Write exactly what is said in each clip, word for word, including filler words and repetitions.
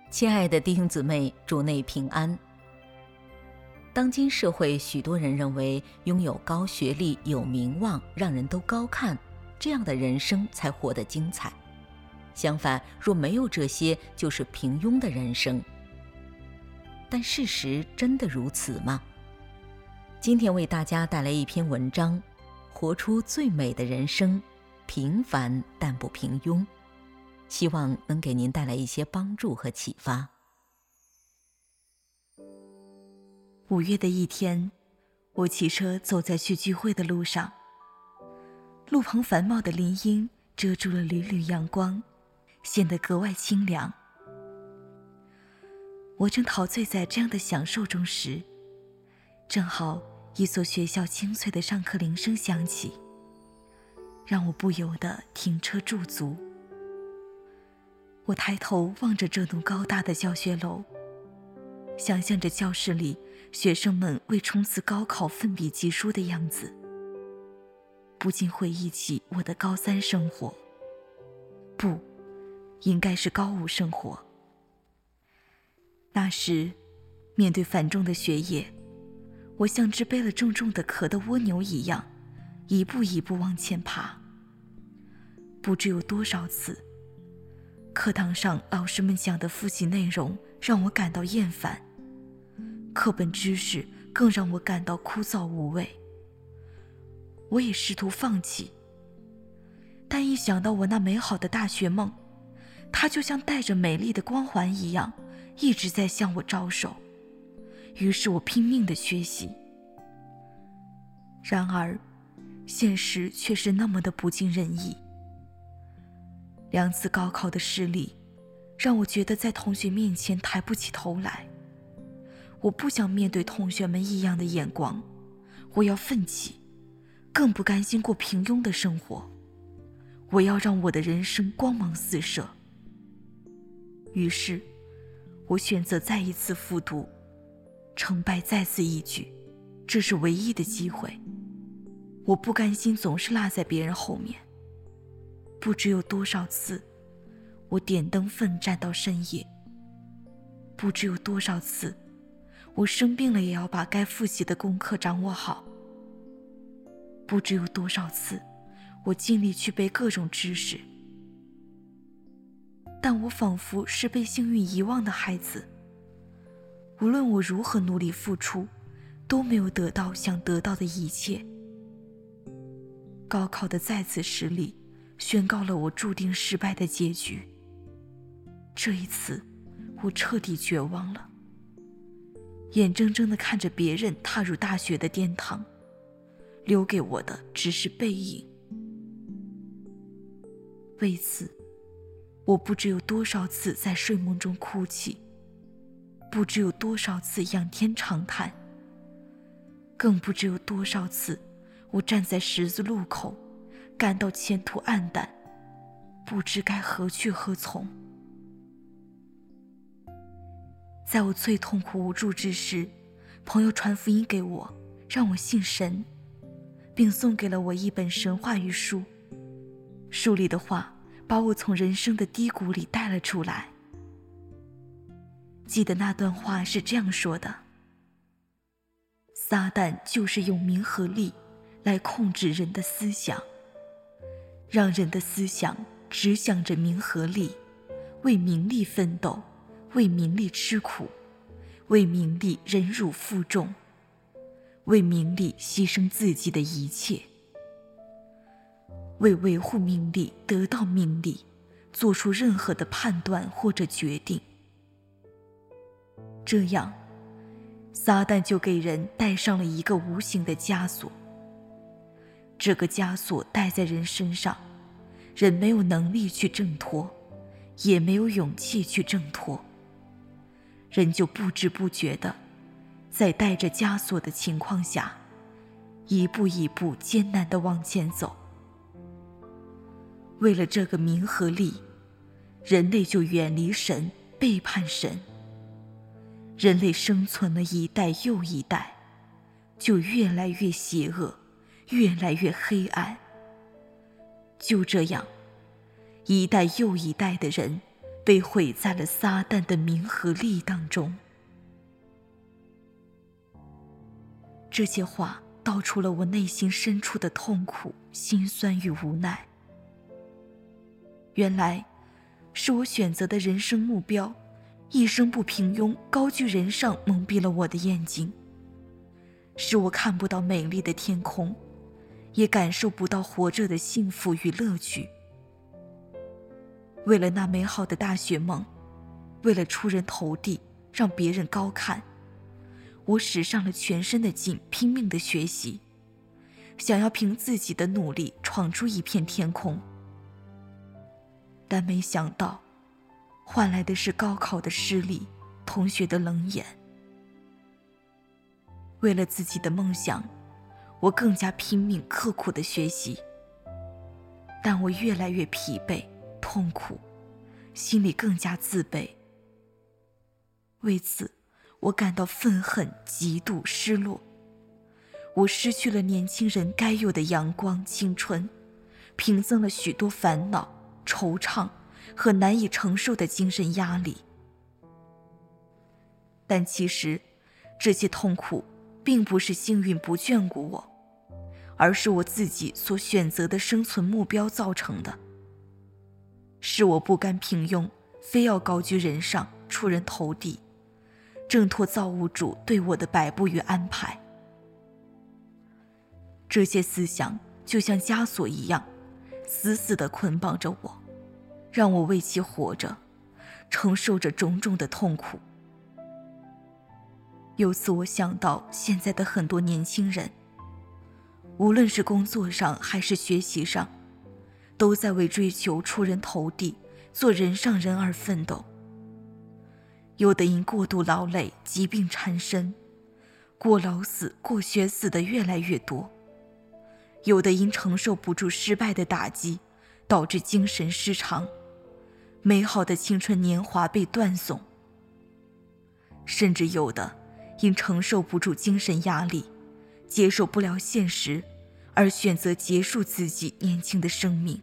亲爱的弟兄姊妹，主内平安。当今社会，许多人认为拥有高学历、有名望，让人都高看，这样的人生才活得精彩。相反，若没有这些，就是平庸的人生。但事实真的如此吗？今天为大家带来一篇文章，活出最美的人生，平凡但不平庸。希望能给您带来一些帮助和启发。 五月的一天，我骑车走在去聚会的路上，路旁繁茂的林荫遮住了缕缕阳光，显得格外清凉。我正陶醉在这样的享受中时，正好一所学校清脆的上课铃声响起，让我不由得停车驻足。我抬头望着这栋高大的教学楼，想象着教室里学生们为冲刺高考奋笔疾书的样子，不禁回忆起我的高三生活，不，应该是高五生活。那时，面对繁重的学业，我像只背了重重的壳的蜗牛一样，一步一步往前爬。不知有多少次，课堂上老师们讲的复习内容让我感到厌烦，课本知识更让我感到枯燥无味。我也试图放弃，但一想到我那美好的大学梦，它就像带着美丽的光环一样，一直在向我招手。于是我拼命地学习。然而，现实却是那么的不尽人意。两次高考的失利，让我觉得在同学面前抬不起头来。我不想面对同学们异样的眼光，我要奋起，更不甘心过平庸的生活。我要让我的人生光芒四射。于是，我选择再一次复读，成败在此一举，这是唯一的机会。我不甘心总是落在别人后面。不知有多少次，我点灯奋战到深夜。不知有多少次，我生病了也要把该复习的功课掌握好。不知有多少次，我尽力去背各种知识。但我仿佛是被幸运遗忘的孩子，无论我如何努力付出，都没有得到想得到的一切。高考的再次失利，宣告了我注定失败的结局。这一次，我彻底绝望了，眼睁睁地看着别人踏入大学的殿堂，留给我的只是背影。为此，我不知有多少次在睡梦中哭泣，不知有多少次仰天长叹，更不知有多少次我站在十字路口，感到前途黯淡，不知该何去何从。在我最痛苦无助之时，朋友传福音给我，让我信神，并送给了我一本神话语书。书里的话把我从人生的低谷里带了出来。记得那段话是这样说的：撒旦就是用名和利来控制人的思想，让人的思想只想着名和利，为名利奋斗，为名利吃苦，为名利忍辱负重，为名利牺牲自己的一切，为维护名利得到名利做出任何的判断或者决定。这样，撒旦就给人戴上了一个无形的枷锁。这个枷锁戴在人身上，人没有能力去挣脱，也没有勇气去挣脱，人就不知不觉地在带着枷锁的情况下，一步一步艰难地往前走。为了这个名和利，人类就远离神，背叛神。人类生存了一代又一代，就越来越邪恶，越来越黑暗。就这样，一代又一代的人被毁在了撒旦的名和利当中。这些话道出了我内心深处的痛苦、心酸与无奈。原来是我选择的人生目标，一生不平庸、高居人上，蒙蔽了我的眼睛，使我看不到美丽的天空，也感受不到活着的幸福与乐趣。为了那美好的大学梦，为了出人头地，让别人高看，我使上了全身的劲，拼命的学习，想要凭自己的努力闯出一片天空。但没想到，换来的是高考的失利，同学的冷眼。为了自己的梦想，我更加拼命刻苦的学习，但我越来越疲惫、痛苦，心里更加自卑。为此，我感到愤恨、嫉妒、失落。我失去了年轻人该有的阳光、青春，平增了许多烦恼、惆怅和难以承受的精神压力。但其实，这些痛苦并不是幸运不眷顾我，而是我自己所选择的生存目标造成的。是我不甘平庸，非要高居人上，出人头地，挣脱造物主对我的摆布与安排。这些思想就像枷锁一样，死死地捆绑着我，让我为其活着，承受着种种的痛苦。由此我想到现在的很多年轻人，无论是工作上还是学习上，都在为追求出人头地、做人上人而奋斗。有的因过度劳累，疾病缠身，过劳死、过学死的越来越多；有的因承受不住失败的打击，导致精神失常，美好的青春年华被断送；甚至有的因承受不住精神压力，接受不了现实，而选择结束自己年轻的生命。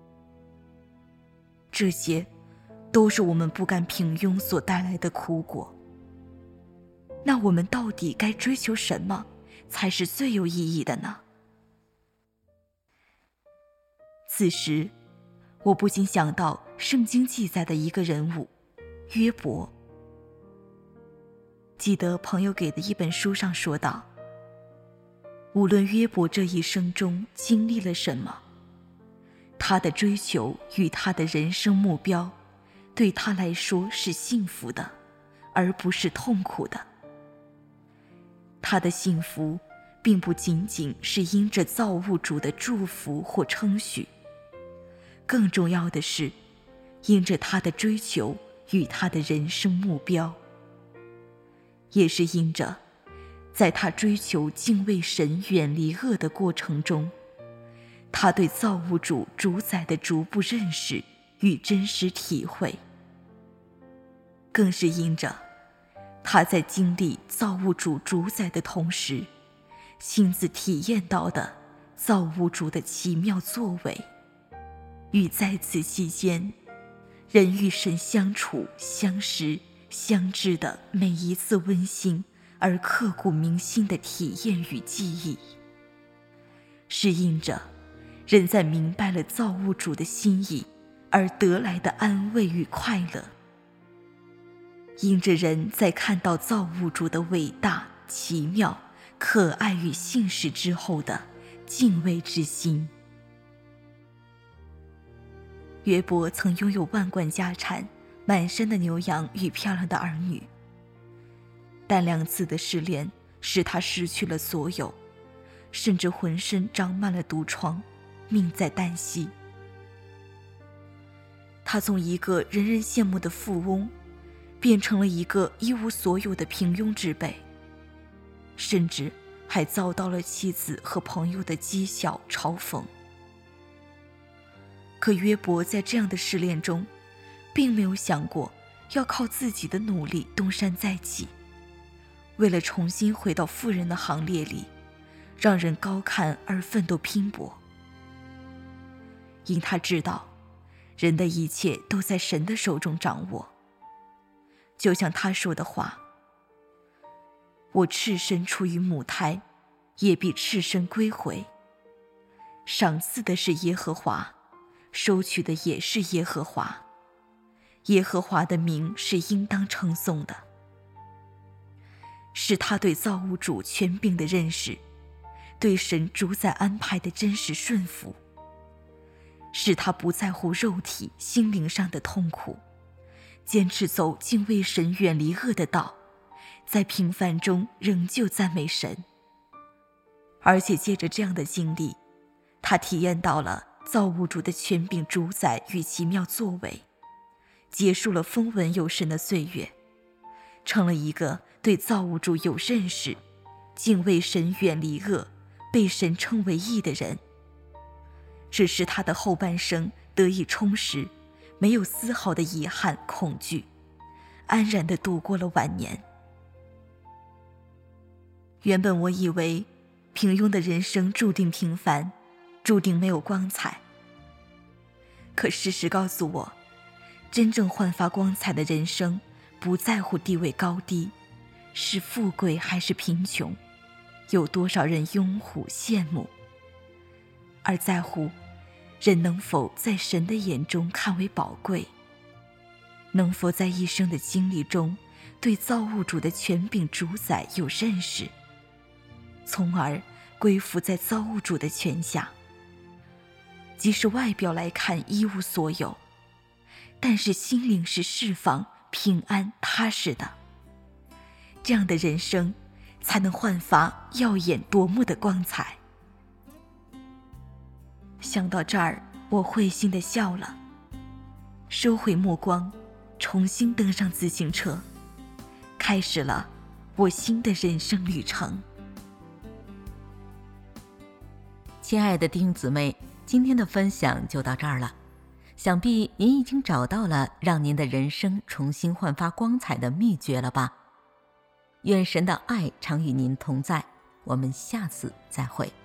这些都是我们不甘平庸所带来的苦果。那我们到底该追求什么才是最有意义的呢？此时，我不禁想到圣经记载的一个人物约伯。记得朋友给的一本书上说道，无论约伯这一生中经历了什么，他的追求与他的人生目标对他来说是幸福的，而不是痛苦的。他的幸福并不仅仅是因着造物主的祝福或称许，更重要的是因着他的追求与他的人生目标，也是因着在他追求敬畏神、远离恶的过程中，他对造物主主宰的逐步认识与真实体会，更是因着他在经历造物主主宰的同时，亲自体验到的造物主的奇妙作为，与在此期间人与神相处、相识、相知的每一次温馨而刻骨铭心的体验与记忆，是因着人在明白了造物主的心意而得来的安慰与快乐，因着人在看到造物主的伟大、奇妙、可爱与信实之后的敬畏之心。约伯曾拥有万贯家产、满身的牛羊与漂亮的儿女，但两次的失恋使他失去了所有，甚至浑身长满了毒疮，命在旦夕。他从一个人人羡慕的富翁，变成了一个一无所有的平庸之辈，甚至还遭到了妻子和朋友的讥笑嘲讽。可约伯在这样的试炼中，并没有想过要靠自己的努力东山再起，为了重新回到富人的行列里，让人高看而奋斗拼搏。因他知道， 人的一切都在神的手中掌握。就像他说的话，我赤身出于母胎，也必赤身归回。赏赐的是耶和华，收取的也是耶和华。耶和华的名是应当称颂的。是他对造物主权柄的认识，对神主宰安排的真实顺服，使他不在乎肉体心灵上的痛苦，坚持走敬畏神远离恶的道，在平凡中仍旧赞美神。而且借着这样的经历，他体验到了造物主的权柄主宰与奇妙作为，结束了风闻有神的岁月，成了一个对造物主有认识、敬畏神远离恶、被神称为义的人。只是他的后半生得以充实，没有丝毫的遗憾恐惧，安然地度过了晚年。原本我以为平庸的人生注定平凡，注定没有光彩。可事实告诉我，真正焕发光彩的人生，不在乎地位高低，是富贵还是贫穷，有多少人拥护羡慕，而在乎人能否在神的眼中看为宝贵，能否在一生的经历中对造物主的权柄主宰有认识，从而归附在造物主的权下。即使外表来看一无所有，但是心灵是释放、平安、踏实的。这样的人生才能焕发耀眼夺目的光彩。想到这儿，我会心地笑了，收回目光，重新登上自行车，开始了我新的人生旅程。 亲爱的弟兄姊妹，今天的分享就到这儿了。想必您已经找到了让您的人生重新焕发光彩的秘诀了吧？愿神的爱常与您同在，我们下次再会。